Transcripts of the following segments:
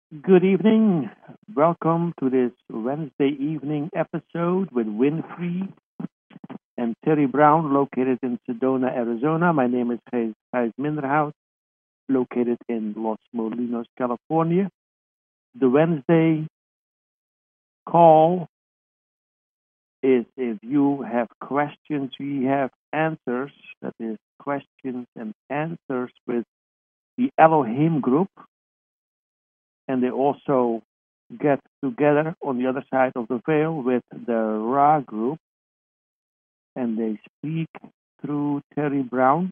Good evening. Welcome to this Wednesday evening episode with Winfrey and Terry Brown, located in Sedona, Arizona. My name is Gijs Minderhout, located in Los Molinos, California. The Wednesday call is if you have questions, we have answers. That is questions and answers with the Elohim group. And they also get together on the other side of the veil with the Ra group, and they speak through Terry Brown.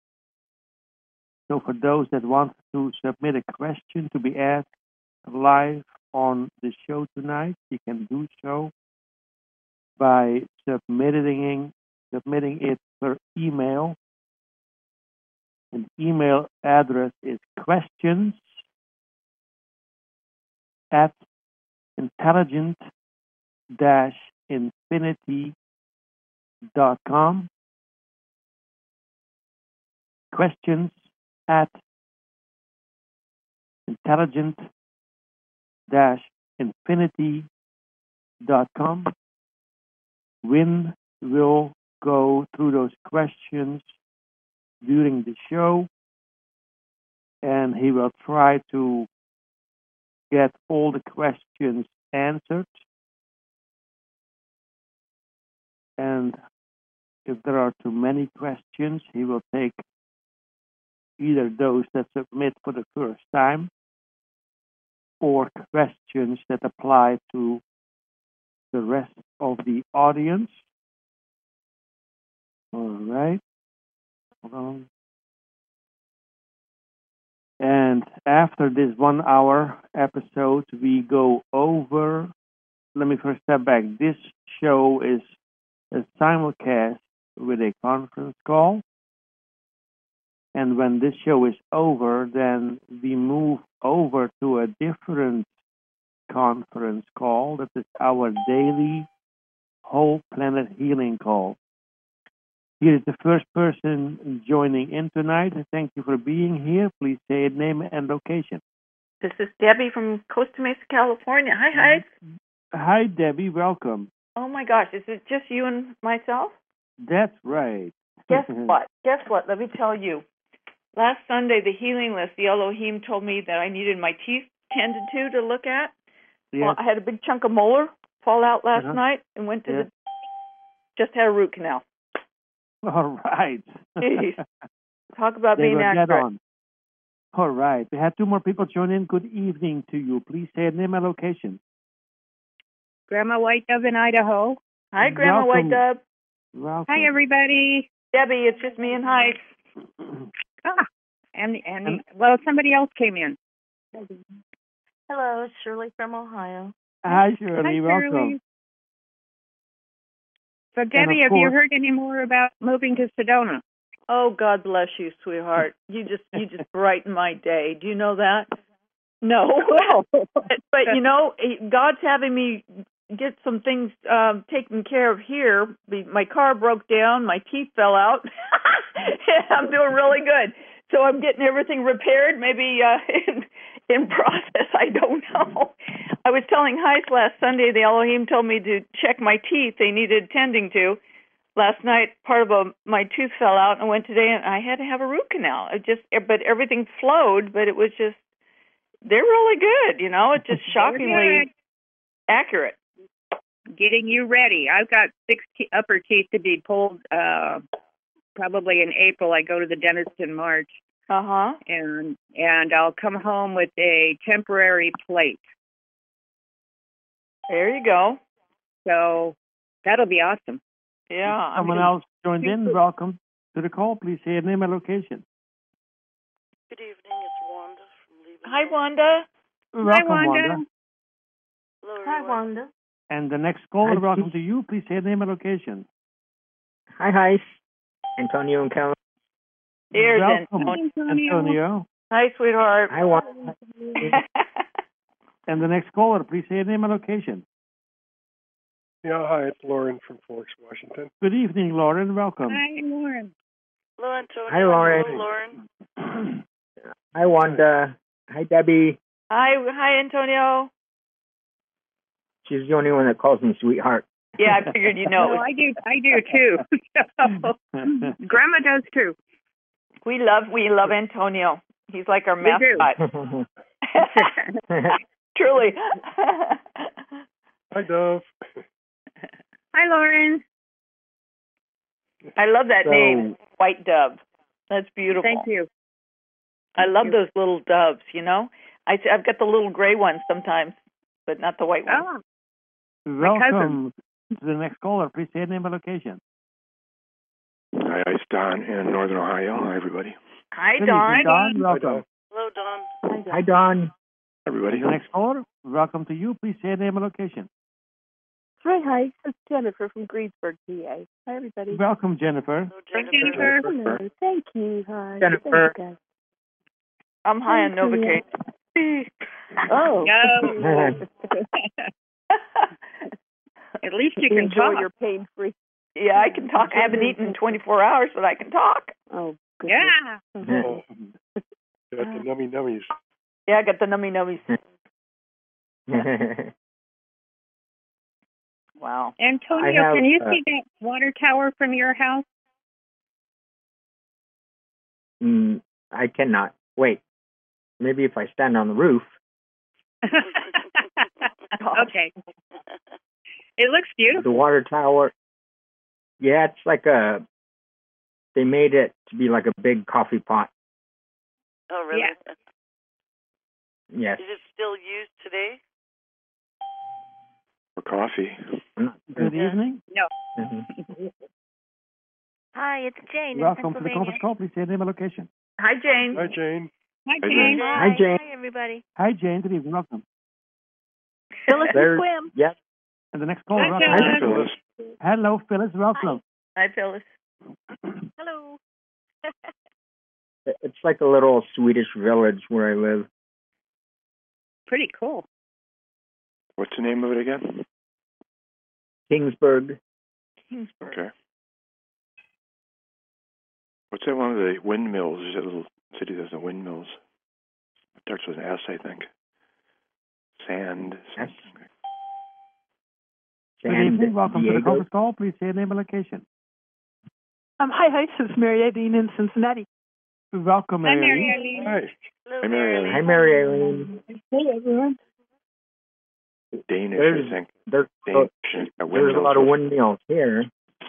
So for those that want to submit a question to be asked live on the show tonight, you can do so by submitting it per email. And the email address is questions at intelligent-infinity.com. Questions at intelligent-infinity.com. Win will go through those questions during the show, and he will try to get all the questions answered. And if there are too many questions, he will take either those that submit for the first time or questions that apply to the rest of the audience. All right. Hold on. And after this 1 hour episode, we go over. Let me first step back. This show is a simulcast with a conference call. And when this show is over, then we move over to a different conference call. That is our daily whole planet healing call. Here is the first person joining in tonight. Thank you for being here. Please say your name and location. This is Debbie from Costa Mesa, California. Hi. Hi, Debbie. Welcome. Oh, my gosh. Is it just you and myself? That's right. Guess what? Let me tell you. Last Sunday, the healing list, the Elohim told me that I needed my teeth tended to look at. Yes. Well, I had a big chunk of molar fall out last night and went to just had a root canal. All right. Jeez. Talk about being accurate. All right. We had two more people join in. Good evening to you. Please say your name and location. Grandma White Dove in Idaho. Hi, Grandma White Dove. Welcome. Hi, everybody. Debbie, it's just me and Heitz. And well, somebody else came in. Hello, it's Shirley from Ohio. Hi, Shirley. Hi, Welcome. Shirley. So, Debbie, have you heard any more about moving to Sedona? Oh, God bless you, sweetheart. You just brighten my day. Do you know that? No. but you know, God's having me get some things taken care of here. My car broke down. My teeth fell out. I'm doing really good. So I'm getting everything repaired, maybe in process. I don't know. I was telling Heitz last Sunday, the Elohim told me to check my teeth. They needed tending to. Last night, part of my tooth fell out, and I went today, and I had to have a root canal. But everything flowed, but it was just, they're really good, you know. It's just shockingly accurate. Getting you ready. I've got 6 upper teeth to be pulled probably in April. I go to the dentist in March. And I'll come home with a temporary plate. There you go. So that'll be awesome. Yeah. Someone else joined in. Welcome to the call. Please say your name and location. Good evening. It's Wanda from Lebanon. Hi, Wanda. Welcome, Wanda. Hello, hi, Wanda. And the next caller, welcome to you. Please say your name and location. Hi. Antonio and Cal. Here's welcome, Antonio. Hi, sweetheart. Hi, Wanda. And the next caller, please say your name and location. Yeah, hi, it's Lauren from Forks, Washington. Good evening, Lauren. Welcome. Hi, Lauren. Hello, Antonio. Hi, Lauren. Hello, Lauren. Hi, Wanda. Hi, Debbie. Hi, Antonio. She's the only one that calls me sweetheart. Yeah, I figured you know. No, I do too. So, Grandma does too. We love Antonio. He's like our mascot. Truly. Hi, Dove. Hi, Lauren. I love that name, White Dove. That's beautiful. Thank you. I love those little doves, you know. I've got the little gray ones sometimes, but not the white ones. Oh. Welcome to the next caller. Please say name and location. Hi, it's Don in Northern Ohio. Hi, everybody. Hi, Good Don. evening, Don. Welcome. Hello, Don. Hi, Don. Everybody. The next caller, welcome to you. Please say name and location. Hi. It's Jennifer from Greensburg, PA. Hi, everybody. Welcome, Jennifer. Hi, Jennifer. Hello. Thank you. Hi. Jennifer. Thank you, guys. I'm high on Novocaine. Oh. No. At least you can Enjoy talk. your pain-free. Yeah, I can talk. I haven't eaten in 24 hours, but I can talk. Oh, goodness. Yeah. Oh, got the nummy nummies. Yeah, I got the nummy nummies. Wow. Antonio, can you see that water tower from your house? I cannot. Wait. Maybe if I stand on the roof. Okay. It looks beautiful. The water tower. Yeah, it's like they made it to be like a big coffee pot. Oh, really? Yeah. Yes. Is it still used today? For coffee. Good evening. No. Hi, it's Jane. Welcome to the conference call. Please say name and location. Hi, Jane. Hi, Jane. Hi, Hi, Jane. Hi, Jane. Hi, everybody. Hi, Jane. Good evening. Welcome. Phyllis There's- Swim. Yes. And the next caller, Hi, welcome. Hi, Phyllis. Phyllis. Hello, Phyllis. Welcome. Hi, Phyllis. Hello. It's like a little Swedish village where I live. Pretty cool. What's the name of it again? Kingsburg. Okay. What's that one of the windmills? There's that little city that has the windmills. It starts with an S, I think. Sand. Yes. Good evening. Welcome to the conference call. Please say name and location. Hi. This is Mary Eileen in Cincinnati. Welcome, Hi, Mary. Mary Eileen. Hi. Hello, Hi, Mary Eileen. Hi, Mary Eileen. Hey, everyone. Danish, There's- I think. There's Danish. a lot of windmills here.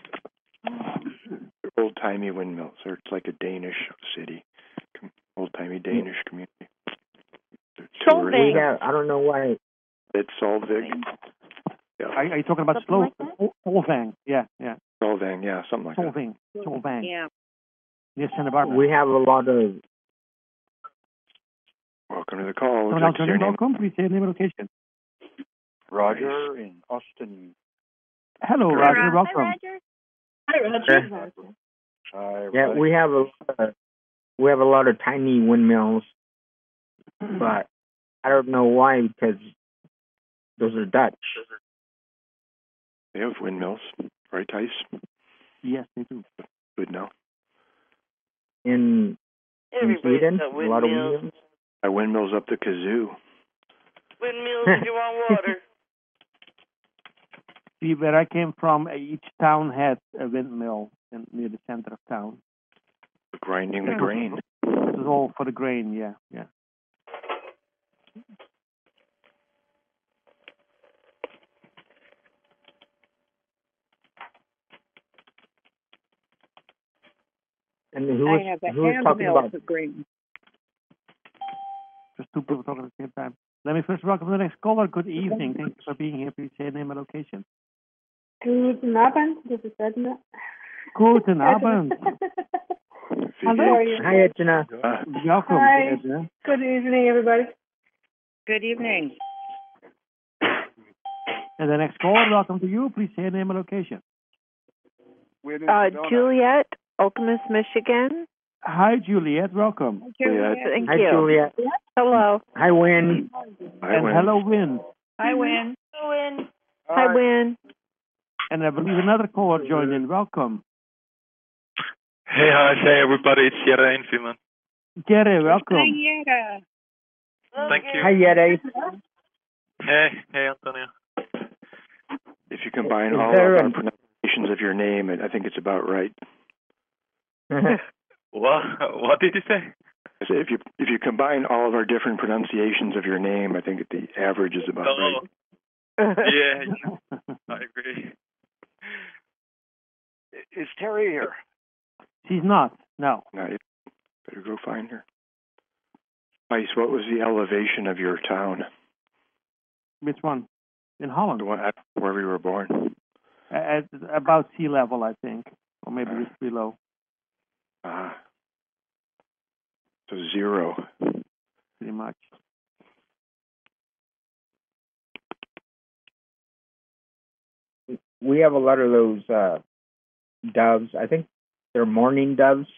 Old-timey windmills. Or it's like a Danish city. Old-timey Danish community. We have, I don't know why. It's Solvig. Yeah. Are you talking about Solvang? Yeah. Solvang, yeah, something like that. Solvang. Yeah. Yes, Santa Barbara. We have a lot of. Welcome to the call. Someone else joining, welcome. Please say name and location. Roger in Austin. Hello, Hi, Roger. Welcome. Hi, Roger. Hi, Yeah, we have a lot of tiny windmills, but I don't know why, because those are Dutch. They have windmills, right, Tice? Yes, they do. Good now. In Sweden, got a lot of windmills. windmills. Windmills up the kazoo. Windmills if you want water. See, where I came from, each town had a windmill near the center of town. Grinding the grain. It was all for the grain, yeah. And who I have a was hand talking mill about? for green. Just two people talking at the same time. Let me first welcome the next caller. Good evening. Thank you for being here. Please say name and location. Guten Abend. This is Edna. Guten Abend. Hello. Hi, Edna. Welcome, Hi. Edna. Good evening, everybody. Good evening. And the next caller, welcome to you. Please say name and location. Juliet, Okemos, Michigan. Hi, Juliet. Welcome. Juliet. Thank Hi, you. Juliet. Hello. Hi, Win. And hello, Win. Hi, Win. Hi, Win. And I believe another caller joined in. Welcome. Hey, everybody. It's Jere in Finland. Jerry, welcome. Hi, Yetta. Thank you. Hi, Yeti. Hey, Antonio. If you combine Is all there of our an- pronunciations of your name, I think it's about right. What did you say? I say if you combine all of our different pronunciations of your name, I think the average is about right. Yeah, I agree. Is Terry here? She's not. No. Now, you better go find her. Ice, what was the elevation of your town? Which one? In Holland. The one where you were born? At about sea level, I think, or maybe just below. So 0. Pretty much. We have a lot of those doves. I think they're mourning doves,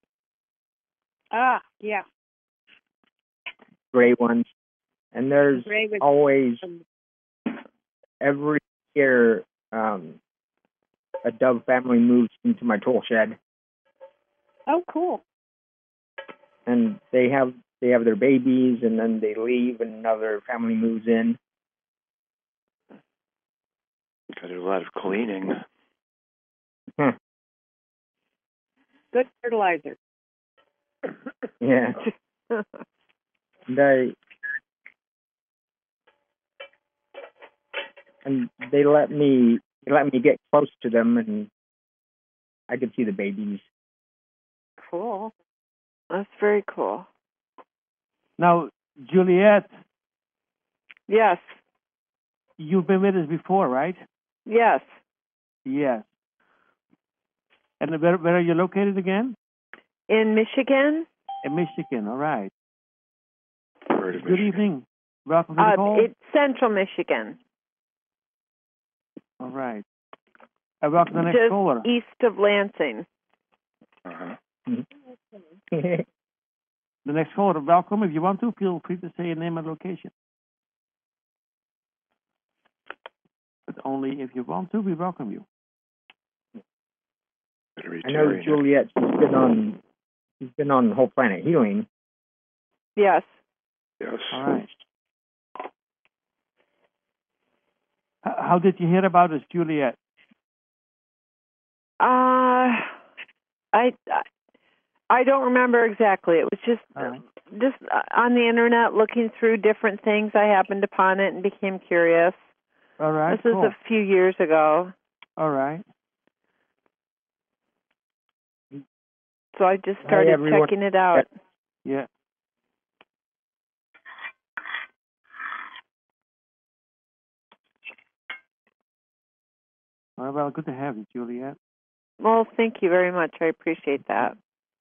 Yeah. gray ones. And there's Gray with- always, every year, a dove family moves into my tool shed, Oh, cool. and they have their babies, and then they leave, and another family moves in. Got to do a lot of cleaning. Good fertilizer. Yeah. They let me get close to them, and I could see the babies. Cool. That's very cool. Now, Juliet, Yes. you've been with us before, right? Yes. Yes. And where are you located again? In Michigan? In Michigan, all right. Heard of Good Michigan. evening. Welcome to the call. It's Central Michigan. All right. Welcome to the next Just caller. east of Lansing. Uh-huh. The next caller, welcome. If you want to, feel free to say your name and location. But only if you want to, we welcome you. I know Juliet. She's been on Whole Planet Healing. Yes. Yes. All right. How did you hear about us, Juliet? I don't remember exactly. It was just on the internet looking through different things. I happened upon it and became curious. All right. This was a few years ago. All right. So I just started checking it out. Yeah. Well, good to have you, Juliet. Well, thank you very much. I appreciate that.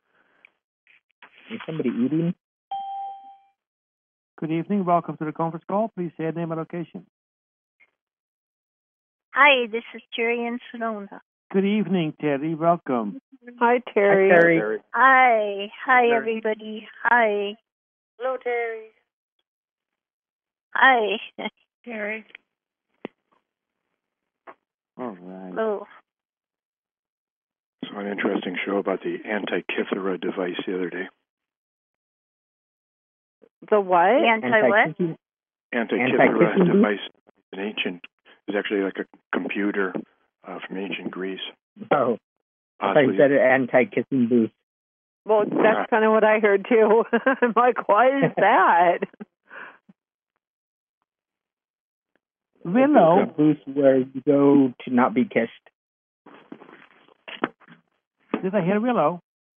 Is somebody eating? Good evening. Welcome to the conference call. Please say your name and location. Hi, this is Terry in Sonoma. Good evening, Terry. Welcome. Hi, Terry. Hi, Terry. Hi. Hi, Terry. everybody. Hi. Hello, Terry. Hi. Terry. All right. Hello. Saw an interesting show about the Antikythera device the other day. The what? Anti-what? Antikythera device is actually like a computer from ancient Greece. Oh, I thought you said anti-kissing booth. Well, that's kind of what I heard too. I'm like, what is that? Willow. A booth where you go to not be kissed. Did I hear Willow?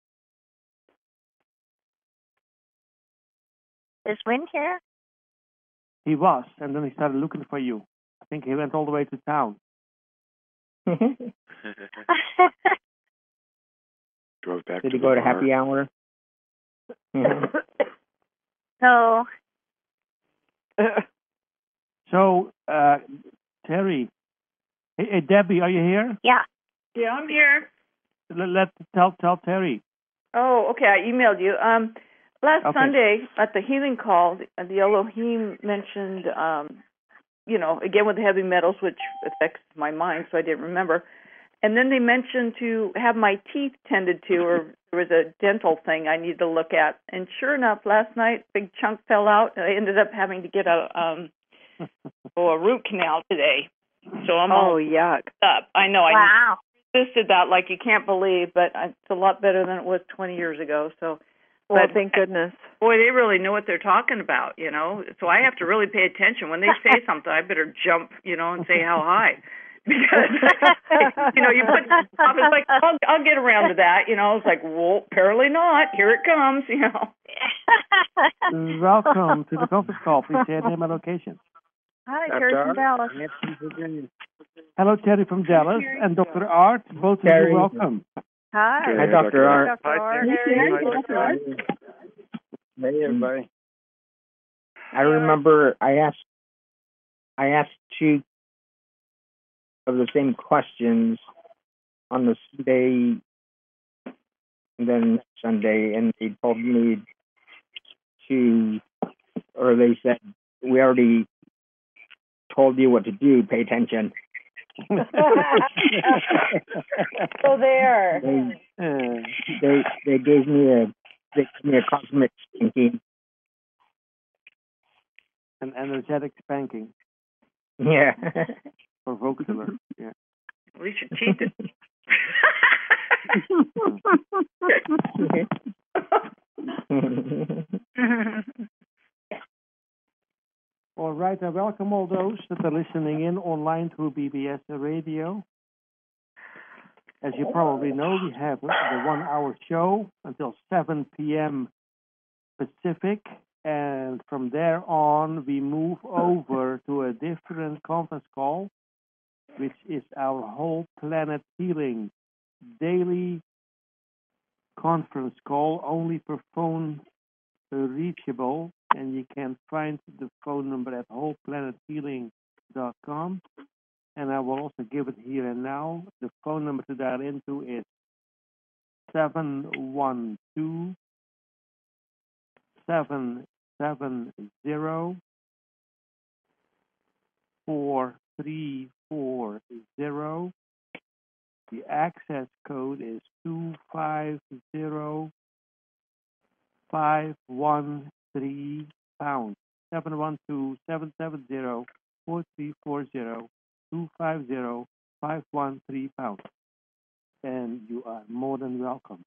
Is Win here? He was, and then he started looking for you. I think he went all the way to town. Drove back. Did to he go the to bar. happy hour? No. So, Terry, hey, Debbie, are you here? Yeah. Yeah, I'm here. Tell Terry. Oh, okay. I emailed you. Last Okay. Sunday at the healing call, the Elohim mentioned, again with the heavy metals, which affects my mind, so I didn't remember. And then they mentioned to have my teeth tended to, or there was a dental thing I needed to look at. And sure enough, last night, big chunk fell out. I ended up having to get a root canal today. So I'm all yuck. Up. I know. Wow. I resisted that like you can't believe, but it's a lot better than it was 20 years ago. So, well, thank goodness. Boy, they really know what they're talking about, you know. So I have to really pay attention when they say something. I better jump, you know, and say how high. Because, you know, you put stuff, it's like, I'll get around to that, you know. It's like, well, apparently not. Here it comes, you know. Welcome to the conference call. Please say your name and location. Hi, Terry from Dallas. Hello, Terry from Dallas, and Dr. Art. Both of you, welcome. Hi. Hi, Dr. Art. Dr. Art. Hey, everybody. I remember I asked two of the same questions on the Sunday and then Sunday, and they told me they said, we already told you what to do, pay attention. So there. They gave me a cosmic spanking. An energetic spanking. Yeah. For vocabulary. Yeah. At least you cheated. All right, I welcome all those that are listening in online through BBS Radio. As you probably know, we have the 1 hour show until 7 p.m. Pacific, and from there on, we move over to a different conference call, which is our Whole Planet Healing daily conference call, only for phone reachable, and you can find the phone number at wholeplanethhealing.com, and I will also give it here and now. The phone number to dial into is 712-770-4340. The access code is 250513 pound. 712-770-4340. 250513 pound. And you are more than welcome.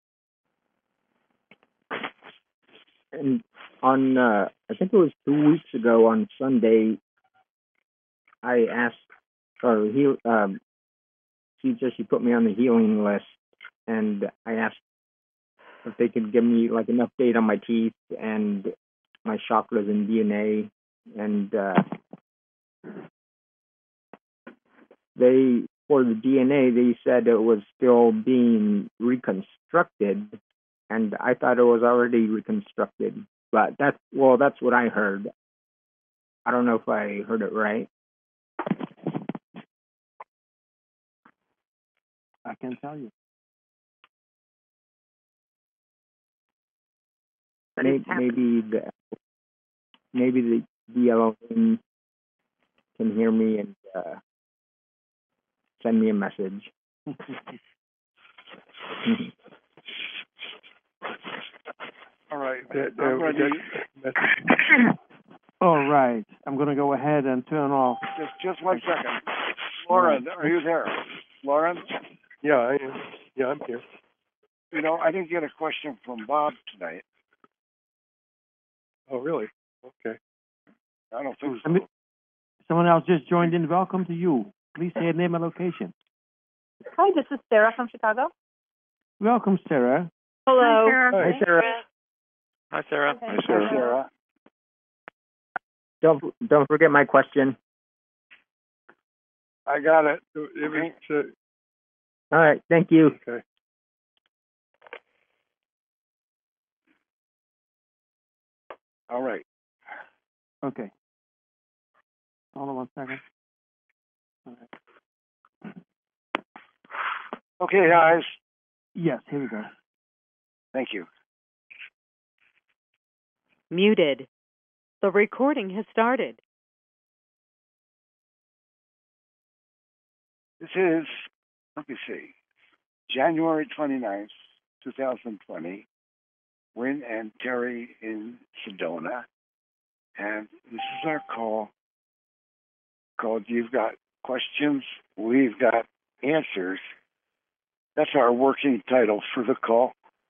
And on, I think it was 2 weeks ago on Sunday, I asked, she put me on the healing list, and I asked if they could give me like an update on my teeth and my chakras and DNA, and for the DNA, they said it was still being reconstructed, and I thought it was already reconstructed. But that's what I heard. I don't know if I heard it right. I can tell you. Maybe the Elohim can hear me and send me a message. All right. All right. I'm going to go ahead and turn off. Just 1 second. Lauren, are you there? Lauren? Yeah, I am. Yeah, I'm here. You know, I didn't get a question from Bob tonight. Oh, really? Okay. I don't think so. Someone else just joined in. Welcome to you. Please say your name and location. Hi, this is Sarah from Chicago. Welcome, Sarah. Hello. Hi, Sarah. Hi, Sarah. Okay. Hi, Sarah. Don't forget my question. I got it. It was, All right. Thank you. okay. All right. Okay. Hold on 1 second. All right. Okay, guys. Yes, here we go. Thank you. Muted. The recording has started. This is let me see, January 29th, 2020, Wynn and Terry in Sedona. And this is our call called You've Got Questions, We've Got Answers. That's our working title for the call.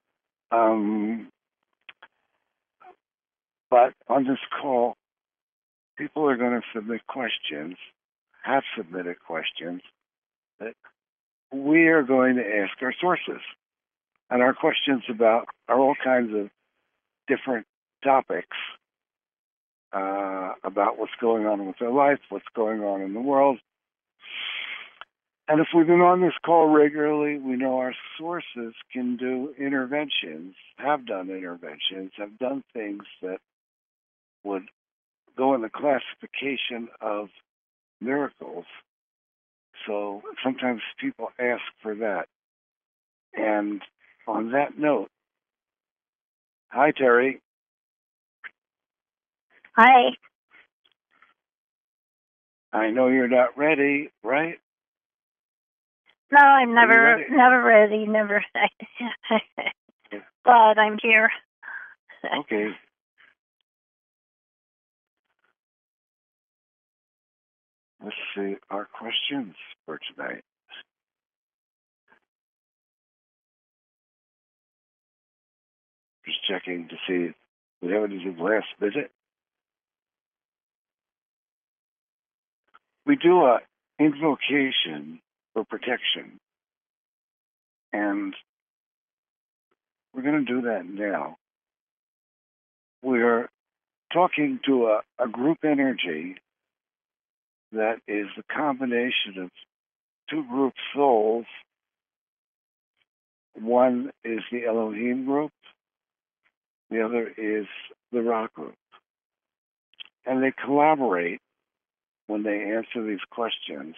But on this call, people are going to submit questions, have submitted questions that we are going to ask our sources. And our questions are all kinds of different topics about what's going on with their life, what's going on in the world. And if we've been on this call regularly, we know our sources can do interventions, have done interventions, have done things that would go in the classification of miracles. So sometimes people ask for that. And on that note, hi, Terry. Hi. I know you're not ready, right? No, I'm never ready, never. Glad I'm here. Okay. Let's see our questions for tonight. Just checking to see if we have anything last visit. We do a invocation for protection, and we're going to do that now. We're talking to a group energy that is the combination of two group souls. One is the Elohim group, the other is the Ra group. And they collaborate when they answer these questions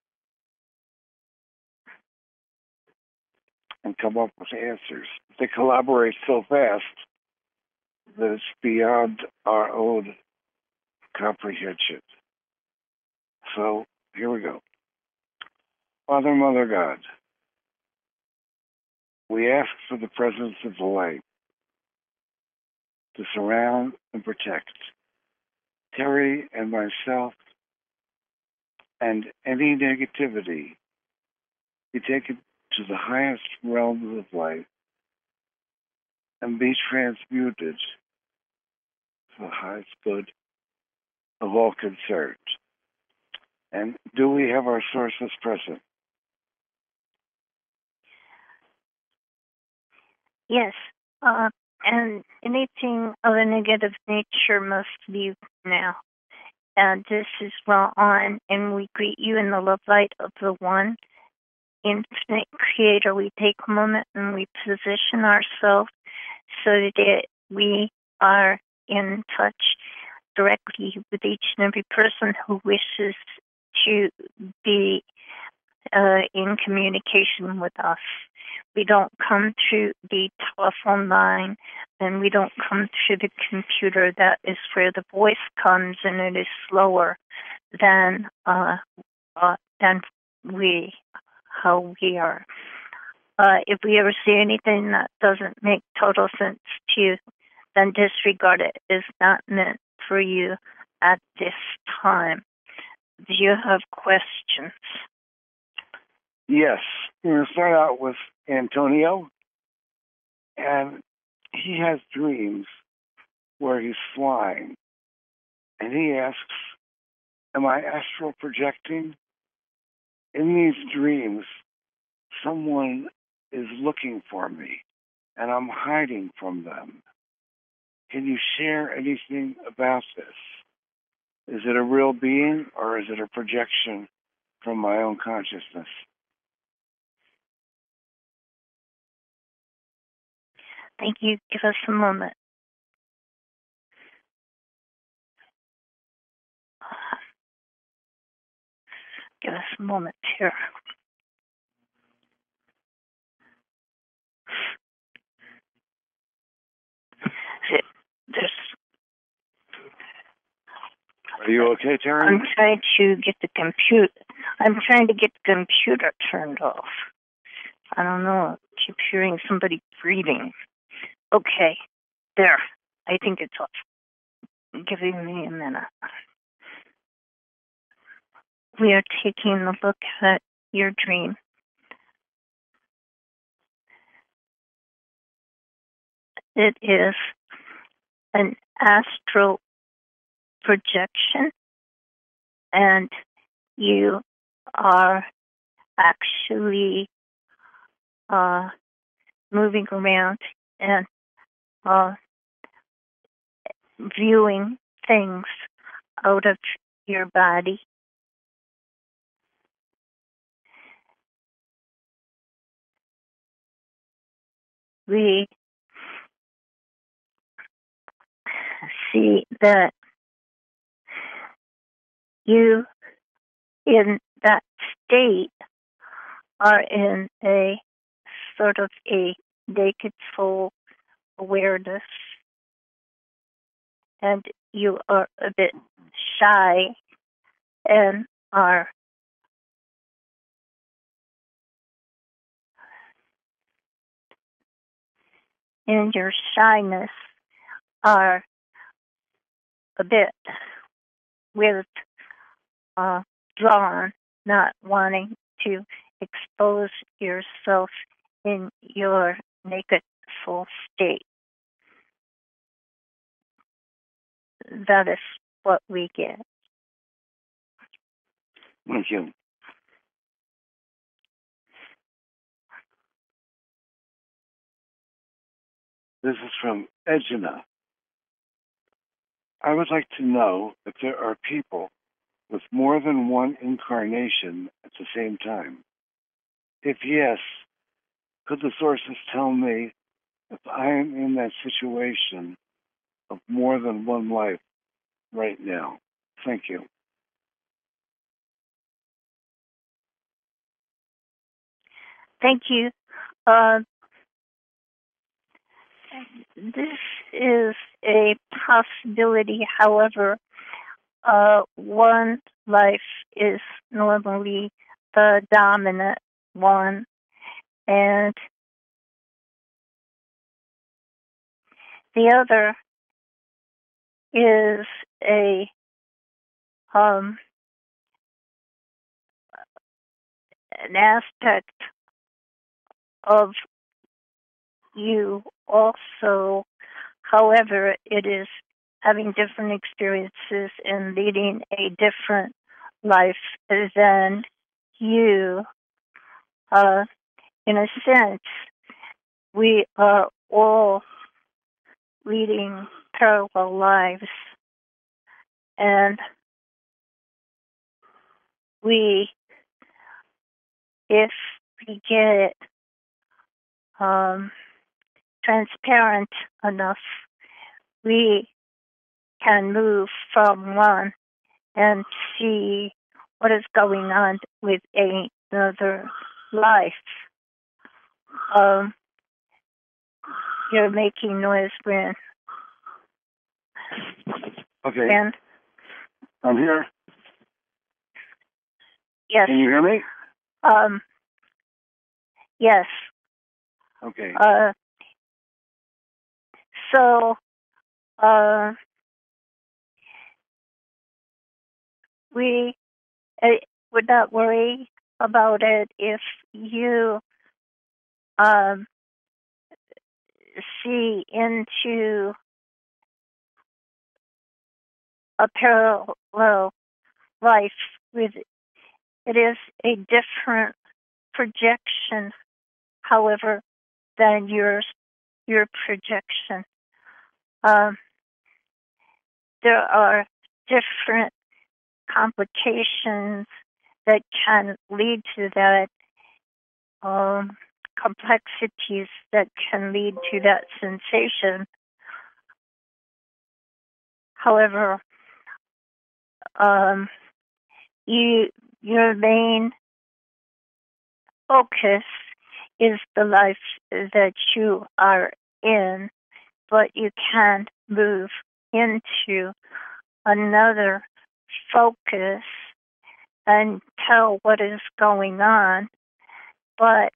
and come up with answers. They collaborate so fast that it's beyond our own comprehension. So here we go. Father, Mother, God, we ask for the presence of the light to surround and protect Terry and myself, and any negativity be taken to the highest realms of light and be transmuted to the highest good of all concerned. And do we have our sources present? Yes. And anything of a negative nature must leave now. And this is well on, and we greet you in the love light of the one infinite creator. We take a moment and we position ourselves so that we are in touch directly with each and every person who wishes to be in communication with us. We don't come through the telephone line, and we don't come through the computer. That is where the voice comes, and it is slower than how we are. If we ever see anything that doesn't make total sense to you, then disregard it. It's not meant for you at this time. Do you have questions? Yes. We're going to start out with Antonio. And he has dreams where he's flying. And he asks, am I astral projecting? In these dreams, someone is looking for me, and I'm hiding from them. Can you share anything about this? Is it a real being, or is it a projection from my own consciousness? Thank you. Give us a moment. Give us a moment here. Are you okay, Terry? I'm trying to get the computer. I'm trying to get the computer turned off. I don't know. I keep hearing somebody breathing. Okay, there. I think it's off. Giving me a minute. We are taking a look at your dream. It is an astral projection, and you are actually moving around and viewing things out of your body. We see that you, in that state, are in a sort of a naked soul awareness, and you are a bit shy and are in your shyness are a bit drawn, not wanting to expose yourself in your naked soul state. That is what we get. Thank you. This is from Edgina. I would like to know if there are people with more than one incarnation at the same time. If yes, could the sources tell me if I am in that situation of more than one life right now? Thank you. Thank you. This is a possibility. However, one life is normally the dominant one, and the other is an aspect of you also. However, it is having different experiences and leading a different life than you. In a sense, we are all leading parallel lives, and if we get transparent enough, we can move from one and see what is going on with another life. You're making noise, Bryn. Okay. And I'm here. Yes. Can you hear me? Yes. Okay. So, we would not worry about it if you see into a parallel life with it is a different projection, however, than your projection. There are different complications that can lead to that, complexities that can lead to that sensation. However, your main focus is the life that you are in, but you can move into another focus and tell what is going on, but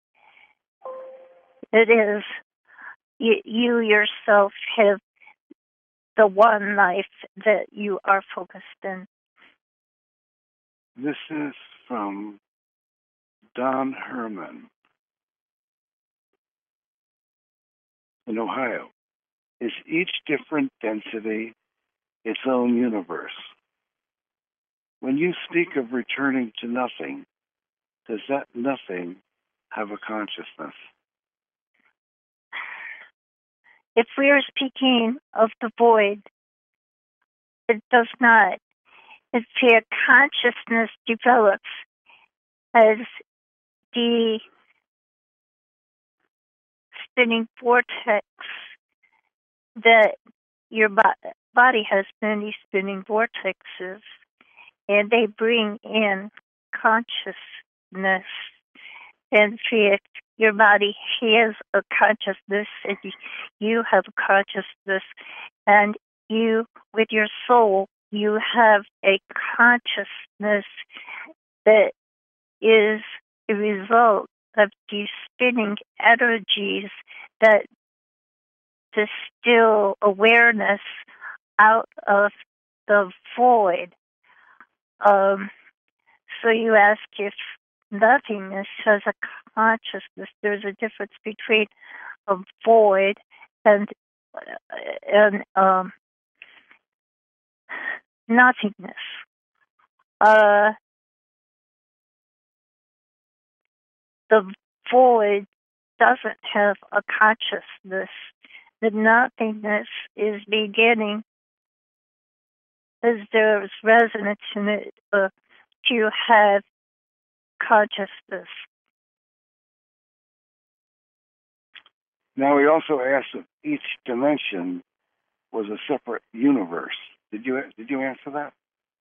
it is you yourself have the one life that you are focused in. This is from Don Herman in Ohio. Is each different density its own universe? When you speak of returning to nothing, does that nothing have a consciousness? If we are speaking of the void, it does not. If the consciousness develops as the spinning vortex that your body has many spinning vortexes, and they bring in consciousness. In fact, your body has a consciousness, and you have a consciousness, and you, with your soul, you have a consciousness that is a result of these spinning energies that distill awareness out of the void. So you ask if nothingness has a consciousness. There's a difference between a void and nothingness. The void doesn't have a consciousness. The nothingness is beginning, as there's resonance in it, to have consciousness. Now, we also asked if each dimension was a separate universe. Did you answer that?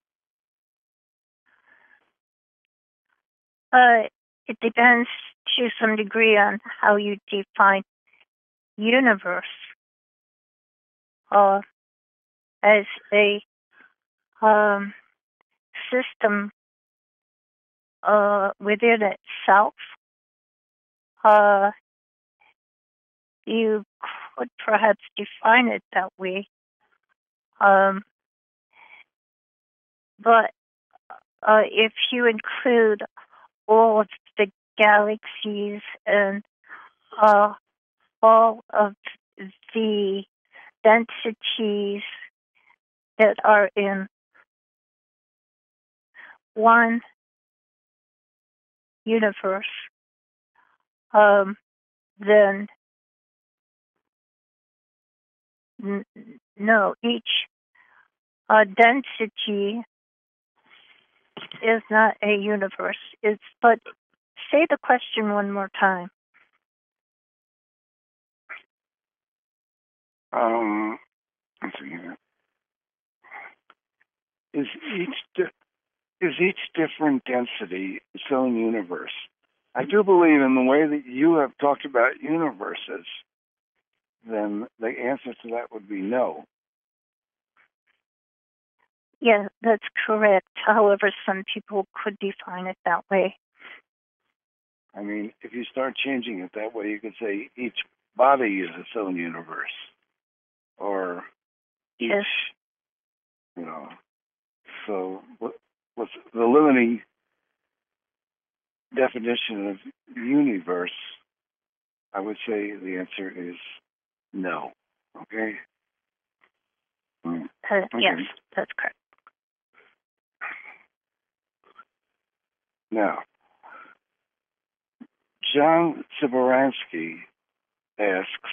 It depends to some degree on how you define universe. As a system within itself, you could perhaps define it that way. But if you include all of the galaxies and all of the densities that are in one universe, then no, each density is not a universe. But say the question one more time. Let's see here. Is each different density its own universe? I do believe in the way that you have talked about universes, then the answer to that would be no. Yeah, that's correct. However, some people could define it that way. I mean, if you start changing it that way, you could say each body is its own universe. Or each, yes. So what's the limiting definition of universe? I would say the answer is no. Okay? Okay. Yes, that's correct. Now, John Sibaransky asks,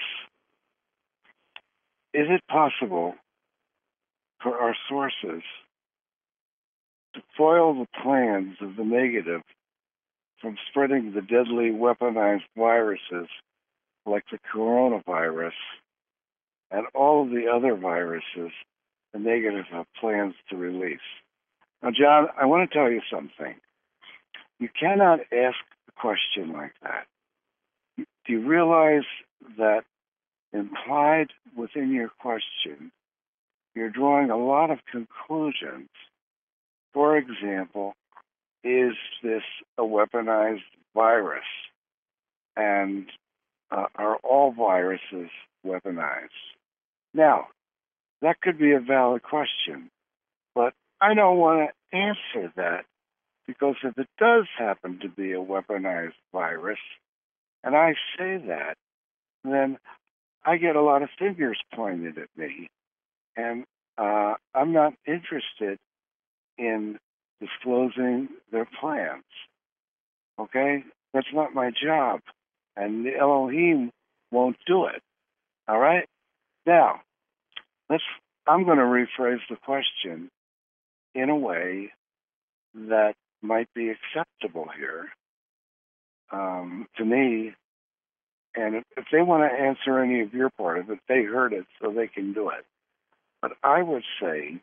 is it possible for our sources to foil the plans of the negative from spreading the deadly weaponized viruses like the coronavirus and all of the other viruses the negative have plans to release? Now, John, I want to tell you something. You cannot ask a question like that. Do you realize that implied within your question, you're drawing a lot of conclusions? For example, is this a weaponized virus? And are all viruses weaponized? Now, that could be a valid question, but I don't want to answer that, because if it does happen to be a weaponized virus, and I say that, then I get a lot of fingers pointed at me, and I'm not interested in disclosing their plans. Okay? That's not my job, and the Elohim won't do it. All right? Now, I'm going to rephrase the question in a way that might be acceptable here to me. And if they want to answer any of your part of it, they heard it, so they can do it. But I would say,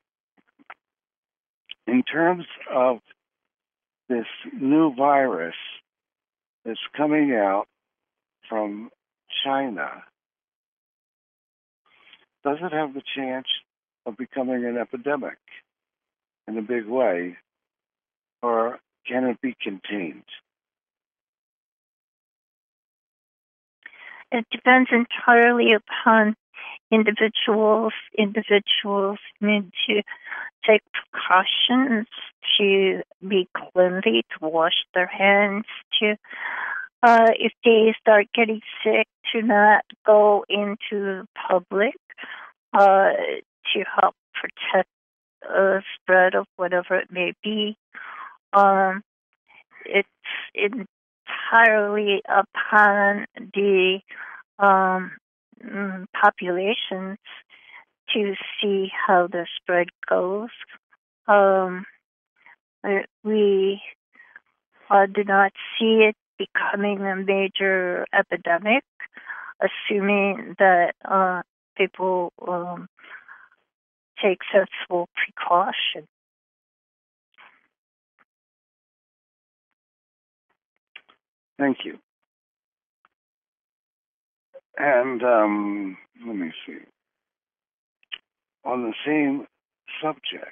in terms of this new virus that's coming out from China, does it have the chance of becoming an epidemic in a big way, or can it be contained? It depends entirely upon individuals. Individuals need to take precautions to be cleanly, to wash their hands, to, if they start getting sick, to not go into public, to help protect the spread of whatever it may be. It's entirely upon the populations to see how the spread goes. We do not see it becoming a major epidemic, assuming that people take sensible precaution. Thank you. And let me see. On the same subject,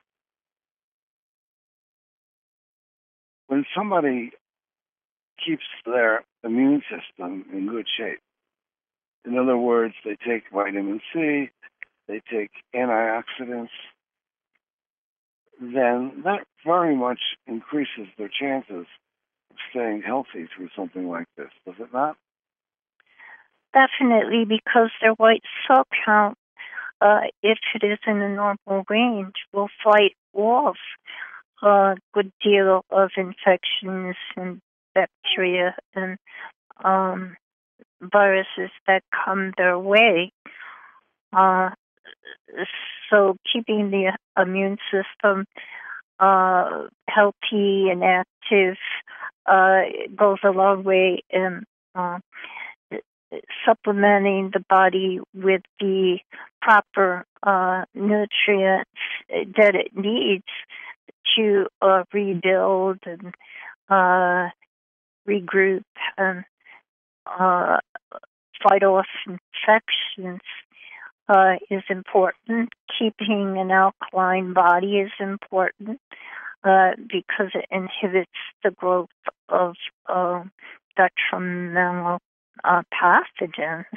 when somebody keeps their immune system in good shape, in other words, they take vitamin C, they take antioxidants, then that very much increases their chances of staying healthy through something like this, does it not? Definitely, because their white cell count, if it is in a normal range, will fight off a good deal of infections and bacteria and viruses that come their way. So keeping the immune system healthy and active goes a long way in supplementing the body with the proper nutrients that it needs to rebuild and regroup and fight off infections is important. Keeping an alkaline body is important because it inhibits the growth of detrimental pathogens.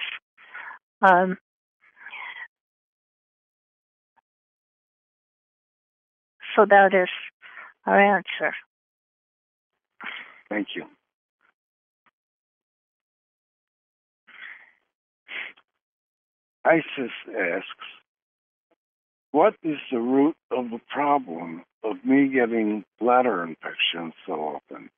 So that is our answer. Thank you. Isis asks, what is the root of the problem of me getting bladder infections so often?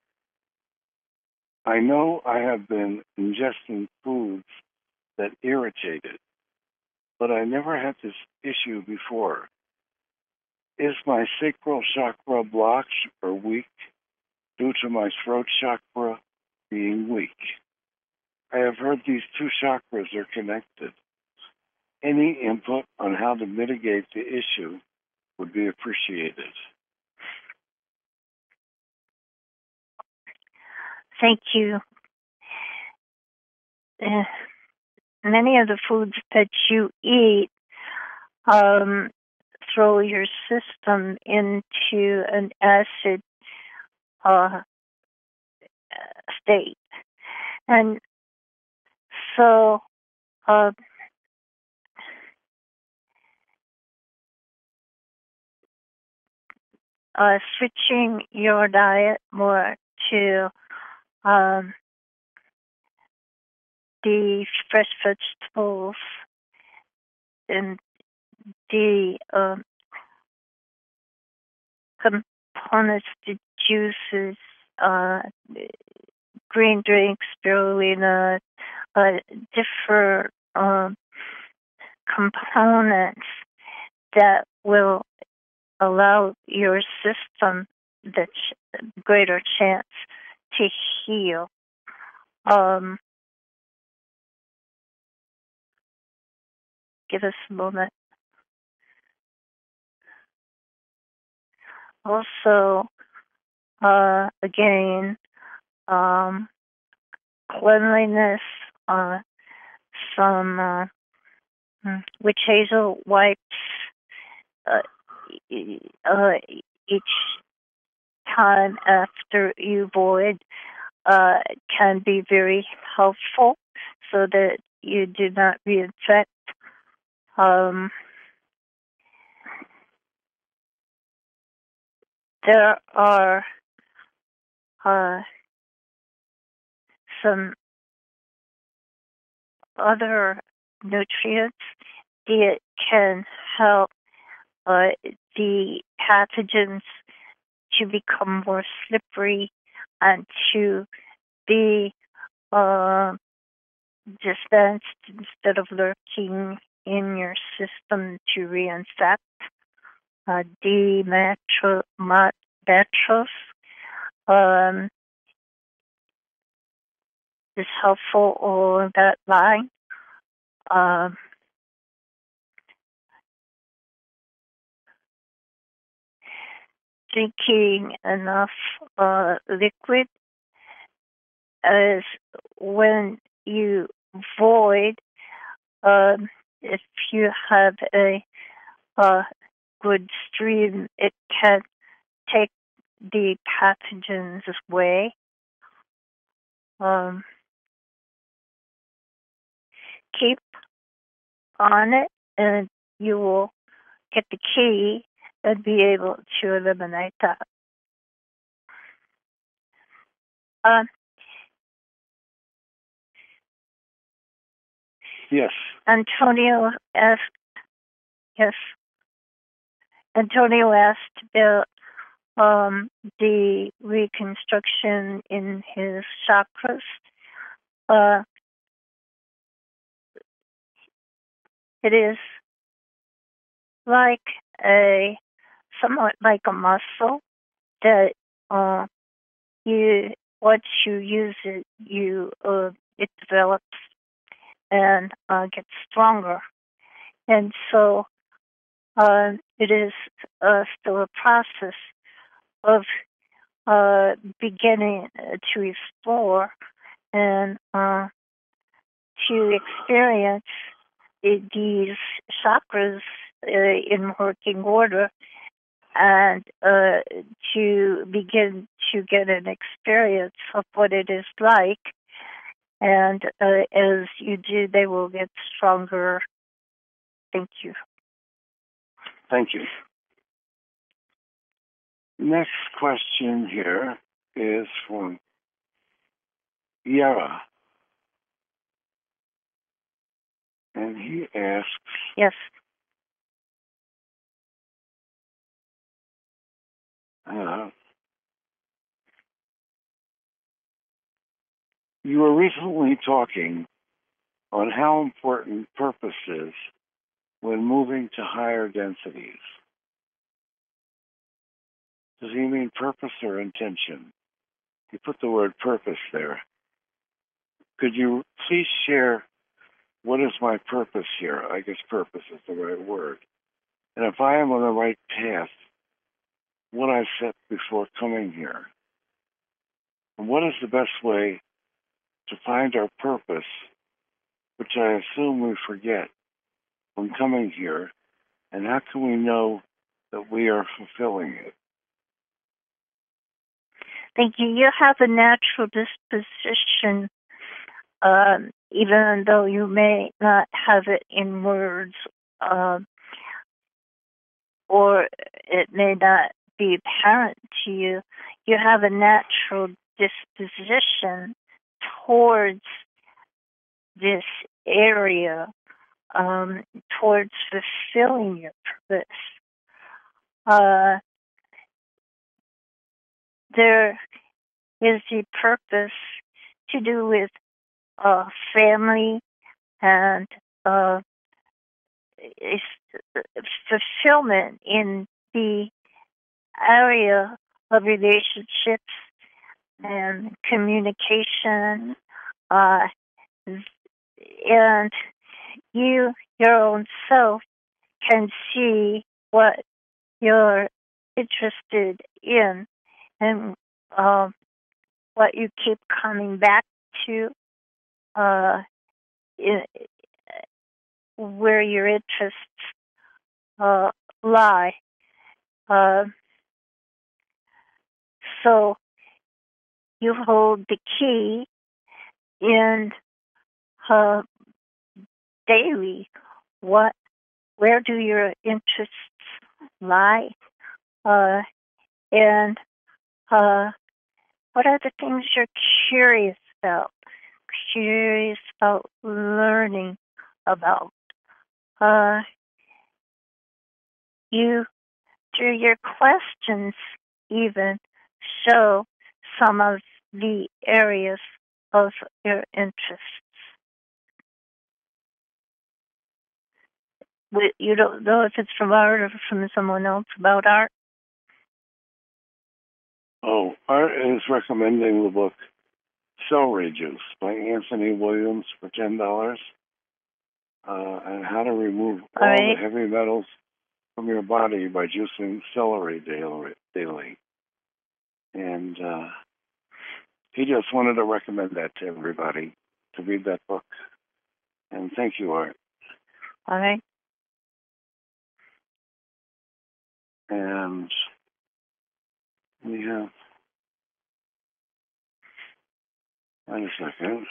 I know I have been ingesting foods that irritate it, but I never had this issue before. Is my sacral chakra blocked or weak due to my throat chakra being weak? I have heard these two chakras are connected. Any input on how to mitigate the issue would be appreciated. Thank you. Many of the foods that you eat throw your system into an acid state. And so switching your diet more to the fresh vegetables and the components, the juices, green drinks, spirulina, different components that will allow your system the greater chance to heal. Give us a moment. Also, again, cleanliness, some witch hazel wipes each time after you void can be very helpful so that you do not reinfect. There are some other nutrients that can help the pathogens to become more slippery and to be dispensed instead of lurking in your system to reinfect. D-matros is helpful on that line. Drinking enough liquid as when you void, if you have a good stream, it can take the pathogens away. Keep on it, and you will get the key and be able to eliminate that. Yes. Antonio asked about the reconstruction in his chakras. It is somewhat like a muscle that once you use it, it develops and gets stronger. And so it is still a process of beginning to explore and to experience these chakras in working order, and to begin to get an experience of what it is like. And as you do, they will get stronger. Thank you. Thank you. Next question here is from Yara. And he asks... Yes. You were recently talking on how important purpose is when moving to higher densities. Does he mean purpose or intention? He put the word purpose there. Could you please share what is my purpose here? I guess purpose is the right word. And if I am on the right path, what I set before coming here. And what is the best way to find our purpose, which I assume we forget when coming here, and how can we know that we are fulfilling it? Thank you. You have a natural disposition, even though you may not have it in words, or it may not be apparent to you. You have a natural disposition towards this area, towards fulfilling your purpose. There is a purpose to do with family and fulfillment in the area of relationships and communication, and you, your own self, can see what you're interested in and what you keep coming back to, where your interests lie. So you hold the key in daily. Where do your interests lie? And what are the things you're curious about? Curious about learning about. You, through your questions, even show some of the areas of your interests. You don't know if it's from Art or from someone else about art? Oh, Art is recommending the book Celery Juice by Anthony Williams for $10, and how to remove all the heavy metals from your body by juicing celery daily. And he just wanted to recommend that to everybody, to read that book. And thank you, Art. All right. And we have, wait a second.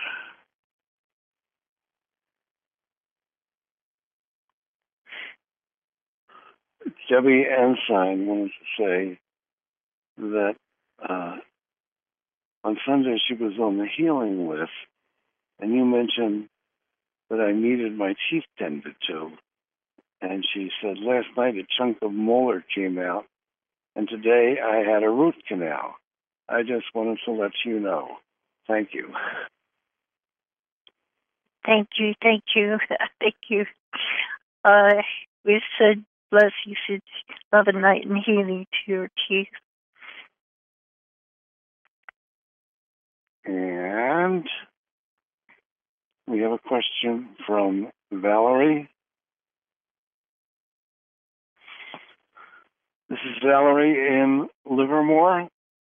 Debbie Ensign wanted to say that on Sunday she was on the healing list, and you mentioned that I needed my teeth tended to. And she said, last night a chunk of molar came out, and today I had a root canal. I just wanted to let you know. Thank you. Thank you. Thank you. We said, bless you, said love and light and healing to your teeth. And we have a question from Valerie. This is Valerie in Livermore.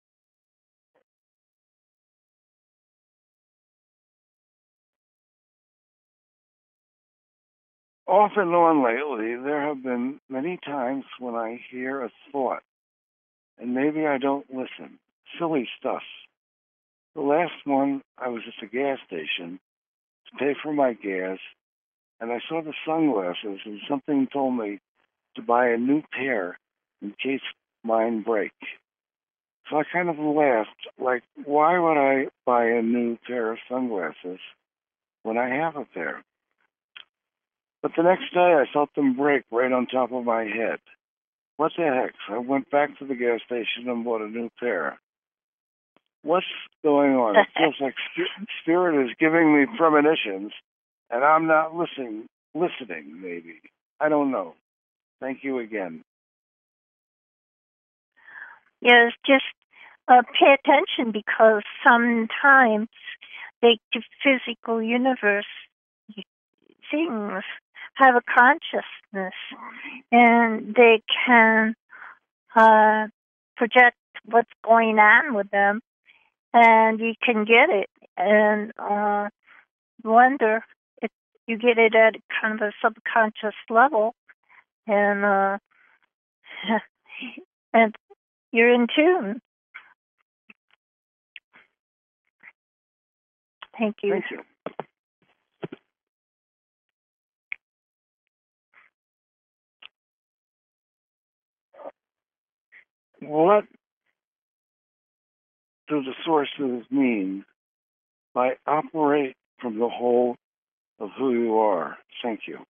Off and on lately, there have been many times when I hear a thought, and maybe I don't listen. Silly stuff. The last one, I was at the gas station to pay for my gas, and I saw the sunglasses, and something told me to buy a new pair in case mine break. So I kind of laughed, like, why would I buy a new pair of sunglasses when I have a pair? But the next day I felt them break right on top of my head. What the heck? So I went back to the gas station and bought a new pair. What's going on? It feels like Spirit is giving me premonitions, and I'm not listening, maybe. I don't know. Thank you again. Yes, just pay attention, because sometimes the physical universe things have a consciousness, and they can project what's going on with them, and you can get it and wonder if you get it at kind of a subconscious level, and and you're in tune. Thank you. Thank you. What do the sources mean by operate from the whole of who you are? Thank you.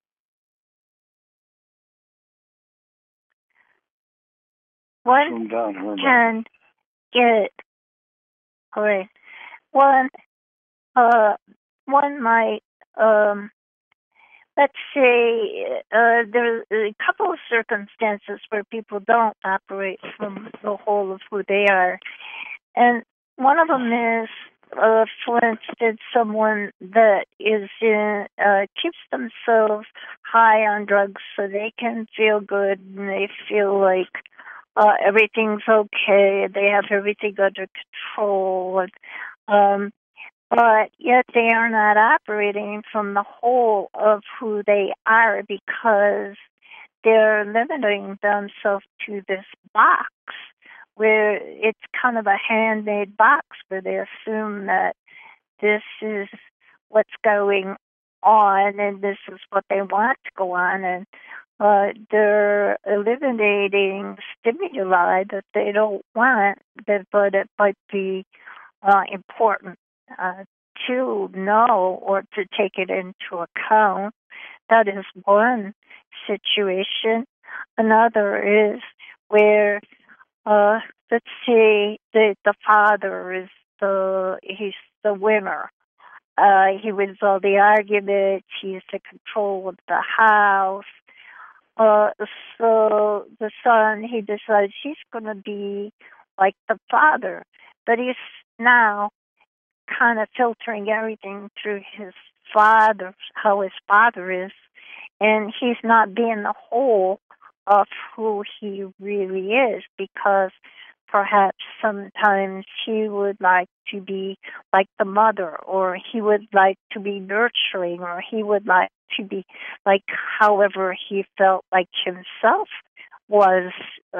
One can get, all right. One might, let's say, there's a couple of circumstances where people don't operate from the whole of who they are. And one of them is, for instance, someone that is keeps themselves high on drugs so they can feel good and they feel like everything's okay, they have everything under control, but yet they are not operating from the whole of who they are because they're limiting themselves to this box where it's kind of a handmade box where they assume that this is what's going on and this is what they want to go on, and they're eliminating stimuli that they don't want, but it might be important to know or to take it into account. That is one situation. Another is where, let's say, the father is he's the winner. He wins all the arguments. He's the control of the house. So the son, he decides he's going to be like the father, but he's now kind of filtering everything through his father, how his father is, and he's not being the whole of who he really is, because perhaps sometimes he would like to be like the mother, or he would like to be nurturing, or he would like to be like however he felt like himself was.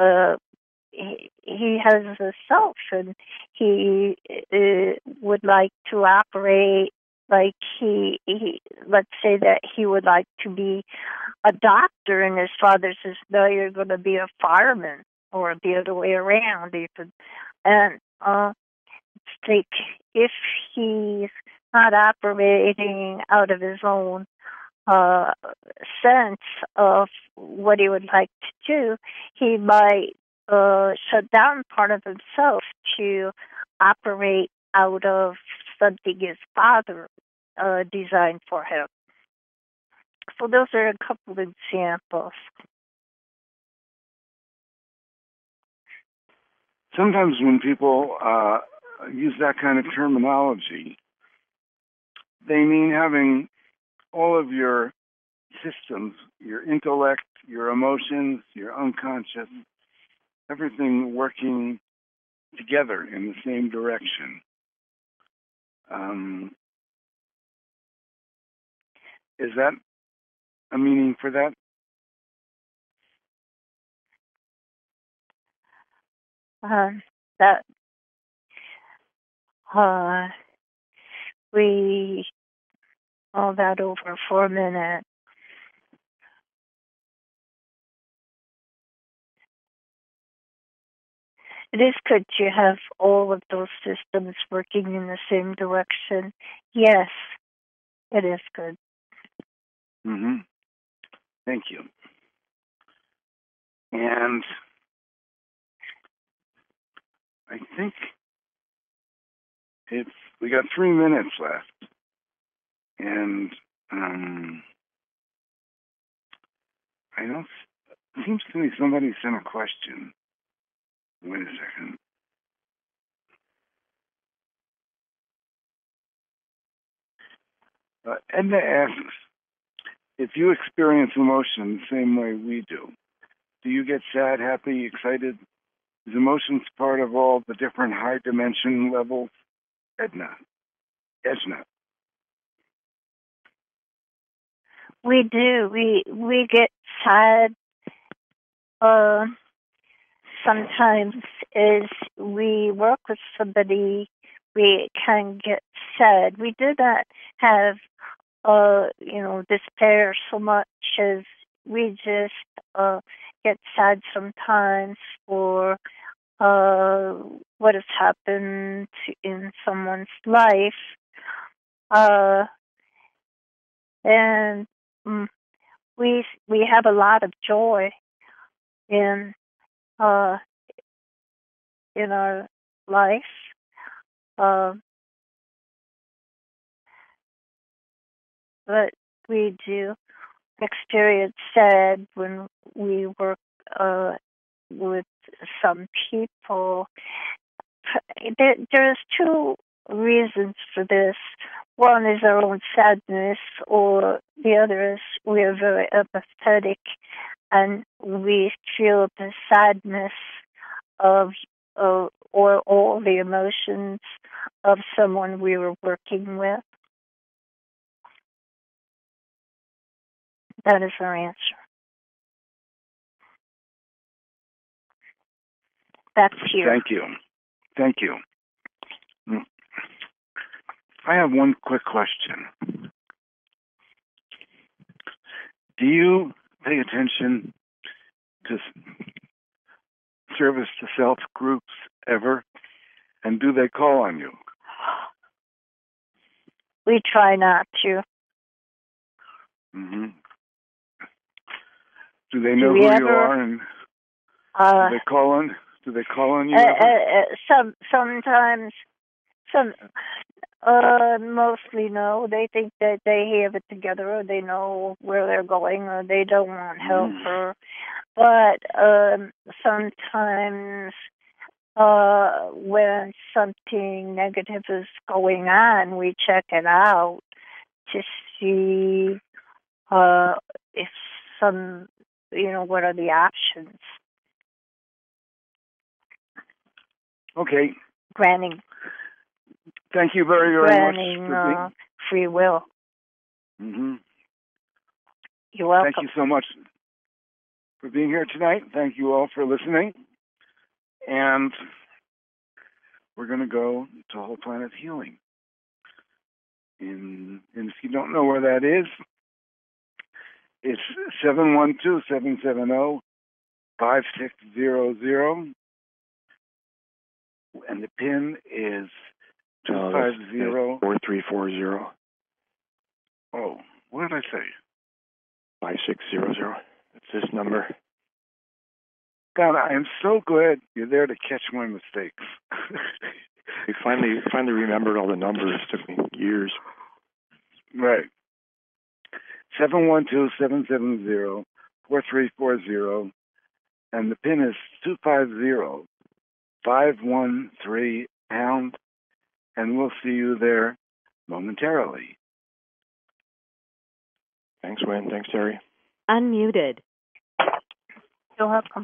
He has a self, and he would like to operate like he let's say that he would like to be a doctor, and his father says, no, you're going to be a fireman, or the other way around even. And it's like if he's not operating out of his own sense of what he would like to do, he might shut down part of himself to operate out of something his father designed for him. So those are a couple of examples. Sometimes when people use that kind of terminology, they mean having all of your systems, your intellect, your emotions, your unconscious, everything working together in the same direction. Is that a meaning for that? We all that over for a minute. It is good to have all of those systems working in the same direction. Yes, it is good. Mm-hmm. Thank you. And I think we got 3 minutes left. And I don't, it seems to me somebody sent a question. Wait a second. Edna asks, if you experience emotion the same way we do you get sad, happy, excited? Is emotions part of all the different high dimension levels? Edna. We do. We get sad sometimes as we work with somebody we can get sad. We do not have, despair so much as we just get sad sometimes for what has happened in someone's life. And we have a lot of joy in our life. But we do experience sad when we work with some people. There's two reasons for this. One is our own sadness, or the other is we are very empathetic, and we feel the sadness of or all the emotions of someone we were working with. That is our answer. That's here. Thank you. I have one quick question. Do you pay attention to service to self groups ever? And do they call on you? We try not to. Mm-hmm. Do they know who you are? And do they call on you? Sometimes, mostly no. They think that they have it together, or they know where they're going, or they don't want help. But sometimes, when something negative is going on, we check it out to see if some, what are the options. Okay. Granting. Thank you very much. Granting free will. Mm-hmm. You're welcome. Thank you so much for being here tonight. Thank you all for listening. And we're going to go to Whole Planet Healing. And if you don't know where that is, it's 712-770-5600. And the PIN is 250-4340. Oh, what did I say? 5600. It's this number. God, I am so glad you're there to catch my mistakes. We finally remembered all the numbers. It took me years. Right. 712-770-4340. And the PIN is 250-513#. And we'll see you there momentarily. Thanks, Wayne. Thanks, Terry. Unmuted. You're welcome.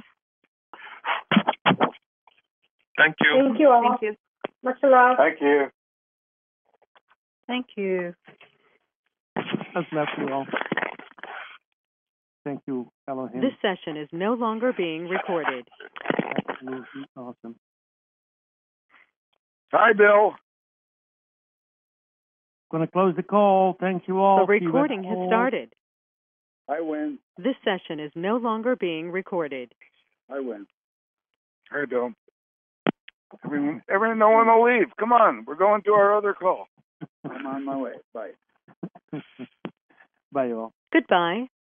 Thank you. Thank you all. Thank you. Much love. Thank you. Thank you. Much love to you all. Thank you, Elohim. This session is no longer being recorded. Absolutely awesome. Hi, Bill. Going to close the call. Thank you all. The recording has started. I win. This session is no longer being recorded. I win. Hi, Bill. No one will leave. Come on. We're going to our other call. I'm on my way. Bye. Bye, you all. Goodbye.